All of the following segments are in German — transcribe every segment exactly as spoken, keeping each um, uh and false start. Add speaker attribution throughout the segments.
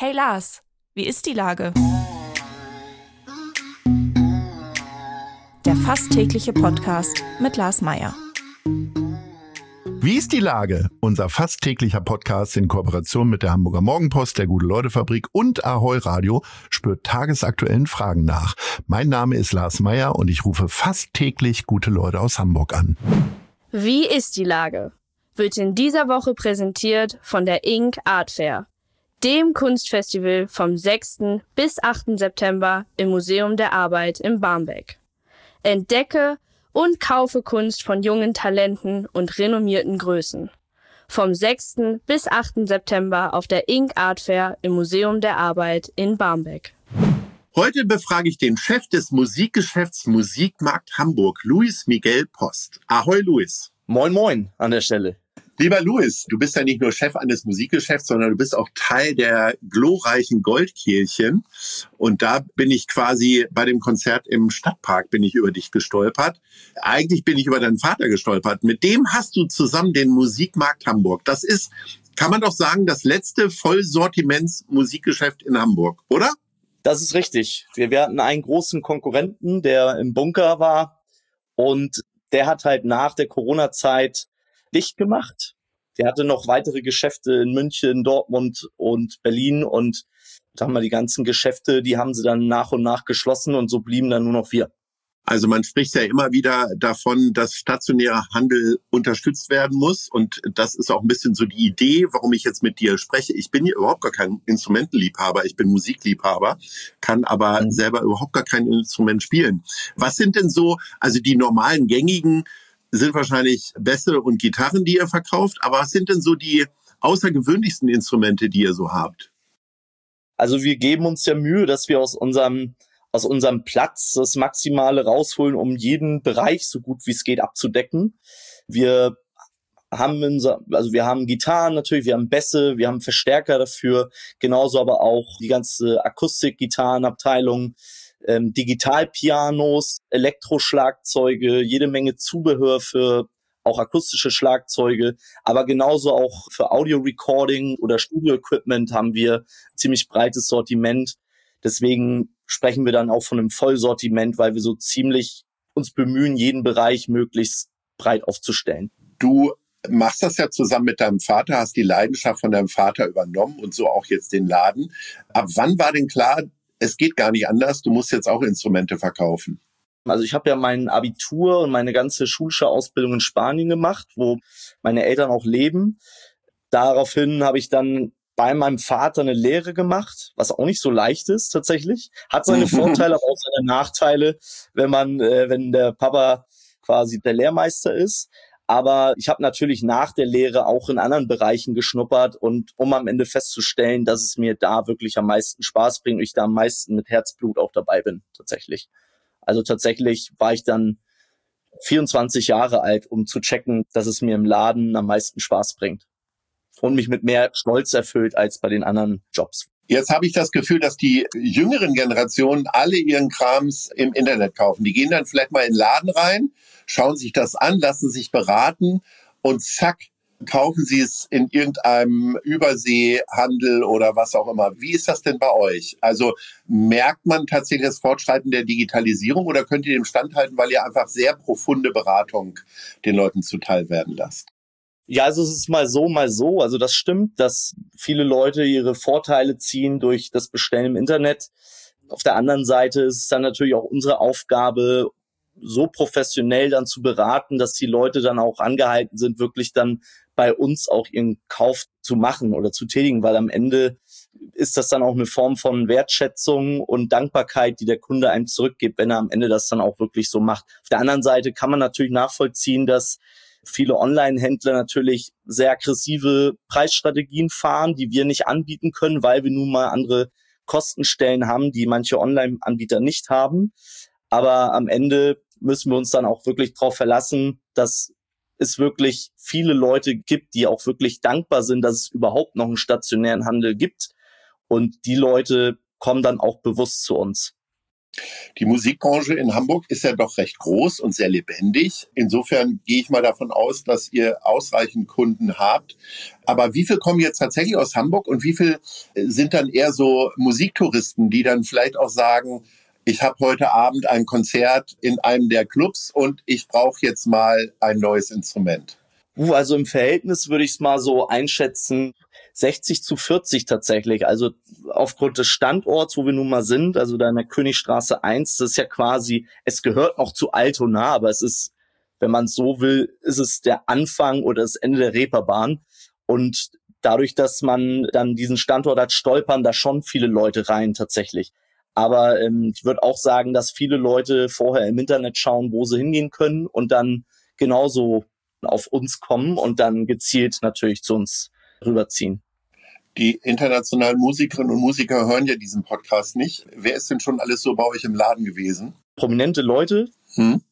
Speaker 1: Hey Lars, wie ist die Lage? Der fast tägliche Podcast mit Lars Meyer.
Speaker 2: Wie ist die Lage? Unser fast täglicher Podcast in Kooperation mit der Hamburger Morgenpost, der Gute-Leute-Fabrik und Ahoi Radio spürt tagesaktuellen Fragen nach. Mein Name ist Lars Meyer und ich rufe fast täglich gute Leute aus Hamburg an.
Speaker 3: Wie ist die Lage? Wird in dieser Woche präsentiert von der Ink Art Fair, dem Kunstfestival vom sechsten bis achten September im Museum der Arbeit in Barmbek. Entdecke und kaufe Kunst von jungen Talenten und renommierten Größen. Vom sechsten bis achten September auf der Ink Art Fair im Museum der Arbeit in Barmbek.
Speaker 4: Heute befrage ich den Chef des Musikgeschäfts Musikmarkt Hamburg, Luis Miguel Post. Ahoi, Luis.
Speaker 5: Moin, moin an der Stelle.
Speaker 4: Lieber Luis, du bist ja nicht nur Chef eines Musikgeschäfts, sondern du bist auch Teil der glorreichen Goldkehlchen. Und da bin ich quasi bei dem Konzert im Stadtpark bin ich über dich gestolpert. Eigentlich bin ich über deinen Vater gestolpert. Mit dem hast du zusammen den Musikmarkt Hamburg. Das ist, kann man doch sagen, das letzte Vollsortiments-Musikgeschäft in Hamburg, oder?
Speaker 5: Das ist richtig. Wir, wir hatten einen großen Konkurrenten, der im Bunker war. Und der hat halt nach der Corona-Zeit dicht gemacht. Der hatte noch weitere Geschäfte in München, Dortmund und Berlin und da haben wir die ganzen Geschäfte, die haben sie dann nach und nach geschlossen und so blieben dann nur noch wir.
Speaker 4: Also man spricht ja immer wieder davon, dass stationärer Handel unterstützt werden muss und das ist auch ein bisschen so die Idee, warum ich jetzt mit dir spreche. Ich bin hier überhaupt gar kein Instrumentenliebhaber, ich bin Musikliebhaber, kann aber mhm. selber überhaupt gar kein Instrument spielen. Was sind denn so, also die normalen gängigen sind wahrscheinlich Bässe und Gitarren, die ihr verkauft. Aber was sind denn so die außergewöhnlichsten Instrumente, die ihr so habt?
Speaker 5: Also wir geben uns ja Mühe, dass wir aus unserem aus unserem Platz das Maximale rausholen, um jeden Bereich so gut wie es geht abzudecken. Wir haben unser, also wir haben Gitarren natürlich, wir haben Bässe, wir haben Verstärker dafür, genauso aber auch die ganze Akustik-Gitarrenabteilung. Ähm, Digitalpianos, Elektroschlagzeuge, jede Menge Zubehör für auch akustische Schlagzeuge, aber genauso auch für Audio-Recording oder Studio-Equipment haben wir ein ziemlich breites Sortiment. Deswegen sprechen wir dann auch von einem Vollsortiment, weil wir so ziemlich uns bemühen, jeden Bereich möglichst breit aufzustellen.
Speaker 4: Du machst das ja zusammen mit deinem Vater, hast die Leidenschaft von deinem Vater übernommen und so auch jetzt den Laden. Ab wann war denn klar, es geht gar nicht anders, du musst jetzt auch Instrumente verkaufen?
Speaker 5: Also ich habe ja mein Abitur und meine ganze schulische Ausbildung in Spanien gemacht, wo meine Eltern auch leben. Daraufhin habe ich dann bei meinem Vater eine Lehre gemacht, was auch nicht so leicht ist tatsächlich. Hat seine Vorteile, aber auch seine Nachteile, wenn man, äh, wenn der Papa quasi der Lehrmeister ist. Aber ich habe natürlich nach der Lehre auch in anderen Bereichen geschnuppert und um am Ende festzustellen, dass es mir da wirklich am meisten Spaß bringt und ich da am meisten mit Herzblut auch dabei bin, tatsächlich. Also tatsächlich war ich dann vierundzwanzig Jahre alt, um zu checken, dass es mir im Laden am meisten Spaß bringt und mich mit mehr Stolz erfüllt als bei den anderen Jobs.
Speaker 4: Jetzt habe ich das Gefühl, dass die jüngeren Generationen alle ihren Krams im Internet kaufen. Die gehen dann vielleicht mal in den Laden rein, schauen sich das an, lassen sich beraten und zack, kaufen sie es in irgendeinem Überseehandel oder was auch immer. Wie ist das denn bei euch? Also merkt man tatsächlich das Fortschreiten der Digitalisierung oder könnt ihr dem standhalten, weil ihr einfach sehr profunde Beratung den Leuten zuteil werden lasst?
Speaker 5: Ja, also es ist mal so, mal so. Also das stimmt, dass viele Leute ihre Vorteile ziehen durch das Bestellen im Internet. Auf der anderen Seite ist es dann natürlich auch unsere Aufgabe, so professionell dann zu beraten, dass die Leute dann auch angehalten sind, wirklich dann bei uns auch ihren Kauf zu machen oder zu tätigen, weil am Ende ist das dann auch eine Form von Wertschätzung und Dankbarkeit, die der Kunde einem zurückgibt, wenn er am Ende das dann auch wirklich so macht. Auf der anderen Seite kann man natürlich nachvollziehen, dass viele Online-Händler natürlich sehr aggressive Preisstrategien fahren, die wir nicht anbieten können, weil wir nun mal andere Kostenstellen haben, die manche Online-Anbieter nicht haben. Aber am Ende müssen wir uns dann auch wirklich darauf verlassen, dass es wirklich viele Leute gibt, die auch wirklich dankbar sind, dass es überhaupt noch einen stationären Handel gibt. Und die Leute kommen dann auch bewusst zu uns.
Speaker 4: Die Musikbranche in Hamburg ist ja doch recht groß und sehr lebendig. Insofern gehe ich mal davon aus, dass ihr ausreichend Kunden habt. Aber wie viel kommen jetzt tatsächlich aus Hamburg und wie viel sind dann eher so Musiktouristen, die dann vielleicht auch sagen, ich habe heute Abend ein Konzert in einem der Clubs und ich brauche jetzt mal ein neues Instrument?
Speaker 5: Uh, also im Verhältnis würde ich es mal so einschätzen, sechzig zu vierzig tatsächlich. Also aufgrund des Standorts, wo wir nun mal sind, also da in der Königstraße eins, das ist ja quasi, es gehört noch zu Altona, aber es ist, wenn man es so will, ist es der Anfang oder das Ende der Reeperbahn. Und dadurch, dass man dann diesen Standort hat, stolpern da schon viele Leute rein tatsächlich. Aber ähm, ich würde auch sagen, dass viele Leute vorher im Internet schauen, wo sie hingehen können und dann genauso auf uns kommen und dann gezielt natürlich zu uns rüberziehen.
Speaker 4: Die internationalen Musikerinnen und Musiker hören ja diesen Podcast nicht. Wer ist denn schon alles so bei euch im Laden gewesen?
Speaker 5: Prominente Leute.
Speaker 4: Hm?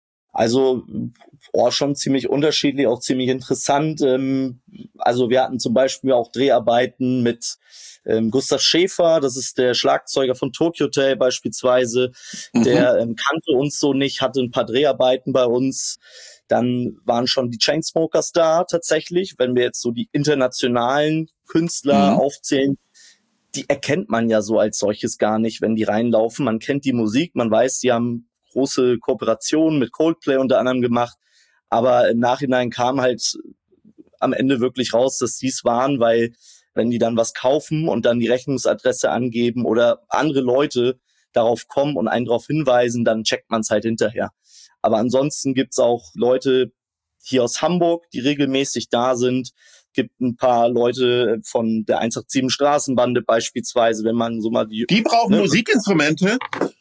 Speaker 5: Also oh, schon ziemlich unterschiedlich, auch ziemlich interessant. Ähm, also wir hatten zum Beispiel auch Dreharbeiten mit ähm, Gustav Schäfer, das ist der Schlagzeuger von Tokyo Hotel beispielsweise. Mhm. Der ähm, kannte uns so nicht, hatte ein paar Dreharbeiten bei uns. Dann waren schon die Chainsmokers da tatsächlich. Wenn wir jetzt so die internationalen Künstler mhm. aufzählen, die erkennt man ja so als solches gar nicht, wenn die reinlaufen. Man kennt die Musik, man weiß, die haben große Kooperationen mit Coldplay unter anderem gemacht. Aber im Nachhinein kam halt am Ende wirklich raus, dass die es waren, weil wenn die dann was kaufen und dann die Rechnungsadresse angeben oder andere Leute darauf kommen und einen darauf hinweisen, dann checkt man es halt hinterher. Aber ansonsten gibt's auch Leute hier aus Hamburg, die regelmäßig da sind. Gibt ein paar Leute von der eins acht sieben Straßenbande beispielsweise, wenn man so mal die...
Speaker 4: Die brauchen ne, Musikinstrumente?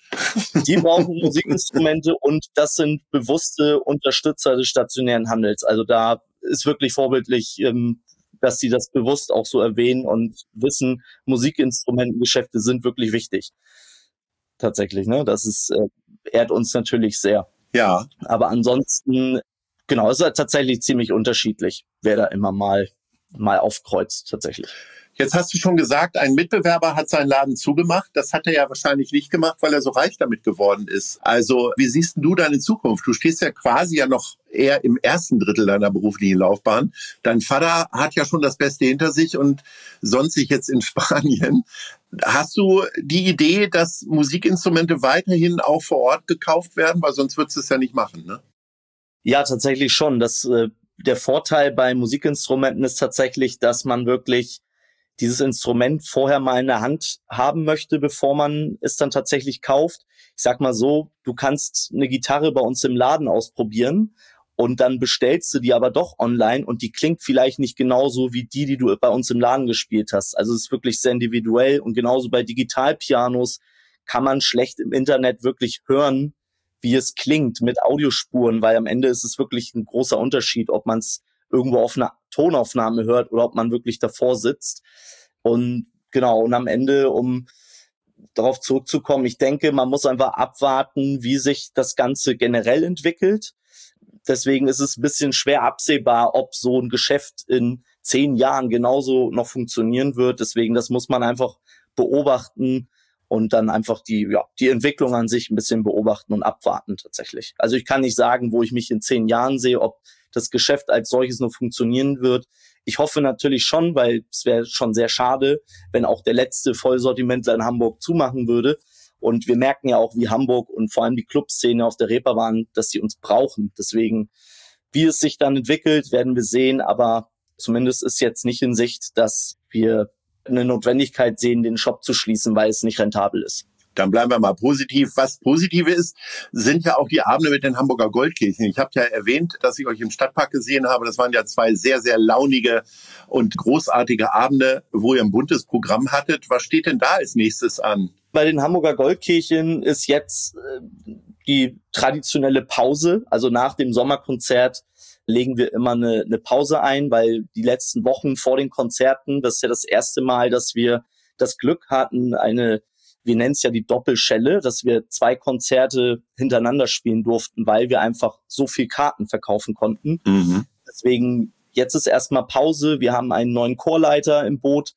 Speaker 5: Die brauchen Musikinstrumente und das sind bewusste Unterstützer des stationären Handels. Also da ist wirklich vorbildlich, dass sie das bewusst auch so erwähnen und wissen, Musikinstrumentengeschäfte sind wirklich wichtig. Tatsächlich, ne? Das ist, ehrt uns natürlich sehr.
Speaker 4: Ja.
Speaker 5: Aber ansonsten, genau, es ist tatsächlich ziemlich unterschiedlich, wer da immer mal, mal aufkreuzt, tatsächlich.
Speaker 4: Jetzt hast du schon gesagt, ein Mitbewerber hat seinen Laden zugemacht. Das hat er ja wahrscheinlich nicht gemacht, weil er so reich damit geworden ist. Also, wie siehst du deine Zukunft? Du stehst ja quasi ja noch eher im ersten Drittel deiner beruflichen Laufbahn. Dein Vater hat ja schon das Beste hinter sich und sonstig jetzt in Spanien. Hast du die Idee, dass Musikinstrumente weiterhin auch vor Ort gekauft werden? Weil sonst würdest du es ja nicht machen, ne?
Speaker 5: Ja, tatsächlich schon. Das, äh, der Vorteil bei Musikinstrumenten ist tatsächlich, dass man wirklich dieses Instrument vorher mal in der Hand haben möchte, bevor man es dann tatsächlich kauft. Ich sag mal so, du kannst eine Gitarre bei uns im Laden ausprobieren und dann bestellst du die aber doch online und die klingt vielleicht nicht genauso wie die, die du bei uns im Laden gespielt hast. Also es ist wirklich sehr individuell und genauso bei Digitalpianos kann man schlecht im Internet wirklich hören, wie es klingt mit Audiospuren, weil am Ende ist es wirklich ein großer Unterschied, ob man es irgendwo auf einer Tonaufnahme hört oder ob man wirklich davor sitzt. Und genau, und am Ende, um darauf zurückzukommen, ich denke, man muss einfach abwarten, wie sich das Ganze generell entwickelt. Deswegen ist es ein bisschen schwer absehbar, ob so ein Geschäft in zehn Jahren genauso noch funktionieren wird. Deswegen, das muss man einfach beobachten und dann einfach die, ja, die Entwicklung an sich ein bisschen beobachten und abwarten tatsächlich. Also ich kann nicht sagen, wo ich mich in zehn Jahren sehe, ob das Geschäft als solches nur funktionieren wird. Ich hoffe natürlich schon, weil es wäre schon sehr schade, wenn auch der letzte Vollsortimentler in Hamburg zumachen würde. Und wir merken ja auch, wie Hamburg und vor allem die Clubszene auf der Reeperbahn, dass sie uns brauchen. Deswegen, wie es sich dann entwickelt, werden wir sehen. Aber zumindest ist jetzt nicht in Sicht, dass wir eine Notwendigkeit sehen, den Shop zu schließen, weil es nicht rentabel ist.
Speaker 4: Dann bleiben wir mal positiv. Was Positive ist, sind ja auch die Abende mit den Hamburger Goldkirchen. Ich habe ja erwähnt, dass ich euch im Stadtpark gesehen habe. Das waren ja zwei sehr, sehr launige und großartige Abende, wo ihr ein buntes Programm hattet. Was steht denn da als nächstes an?
Speaker 5: Bei den Hamburger Goldkirchen ist jetzt äh, die traditionelle Pause. Also nach dem Sommerkonzert legen wir immer eine, eine Pause ein, weil die letzten Wochen vor den Konzerten, das ist ja das erste Mal, dass wir das Glück hatten, eine, wir nennen es ja die Doppelschelle, dass wir zwei Konzerte hintereinander spielen durften, weil wir einfach so viel Karten verkaufen konnten. Mhm. Deswegen, jetzt ist erstmal Pause. Wir haben einen neuen Chorleiter im Boot,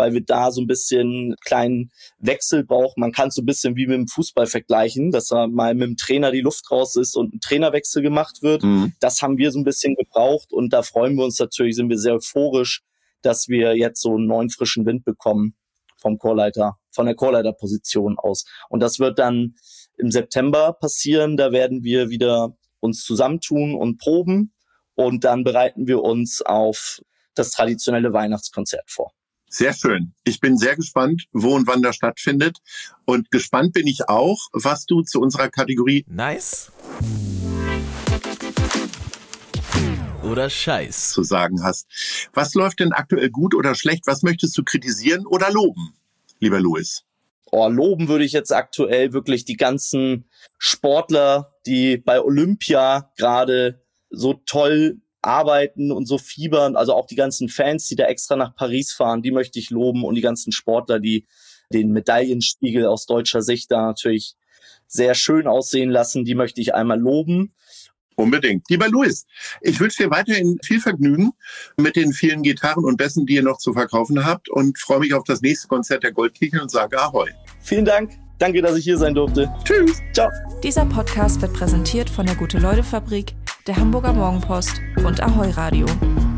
Speaker 5: weil wir da so ein bisschen kleinen Wechsel brauchen. Man kann es so ein bisschen wie mit dem Fußball vergleichen, dass da mal mit dem Trainer die Luft raus ist und ein Trainerwechsel gemacht wird. Mhm. Das haben wir so ein bisschen gebraucht und da freuen wir uns natürlich, sind wir sehr euphorisch, dass wir jetzt so einen neuen frischen Wind bekommen vom Chorleiter, von der Chorleiterposition aus. Und das wird dann im September passieren. Da werden wir wieder uns zusammentun und proben und dann bereiten wir uns auf das traditionelle Weihnachtskonzert vor.
Speaker 4: Sehr schön. Ich bin sehr gespannt, wo und wann das stattfindet. Und gespannt bin ich auch, was du zu unserer Kategorie
Speaker 6: Nice oder Scheiß
Speaker 4: zu sagen hast. Was läuft denn aktuell gut oder schlecht? Was möchtest du kritisieren oder loben, lieber Louis?
Speaker 5: Oh, loben würde ich jetzt aktuell wirklich die ganzen Sportler, die bei Olympia gerade so toll arbeiten und so fiebern, also auch die ganzen Fans, die da extra nach Paris fahren, die möchte ich loben und die ganzen Sportler, die den Medaillenspiegel aus deutscher Sicht da natürlich sehr schön aussehen lassen, die möchte ich einmal loben.
Speaker 4: Unbedingt. Lieber Louis, ich wünsche dir weiterhin viel Vergnügen mit den vielen Gitarren und Bässen, die ihr noch zu verkaufen habt und freue mich auf das nächste Konzert der Goldkegeln und sage Ahoi.
Speaker 5: Vielen Dank. Danke, dass ich hier sein durfte.
Speaker 4: Tschüss.
Speaker 5: Ciao.
Speaker 1: Dieser Podcast wird präsentiert von der Gute-Leute-Fabrik, der Hamburger Morgenpost und Ahoi Radio.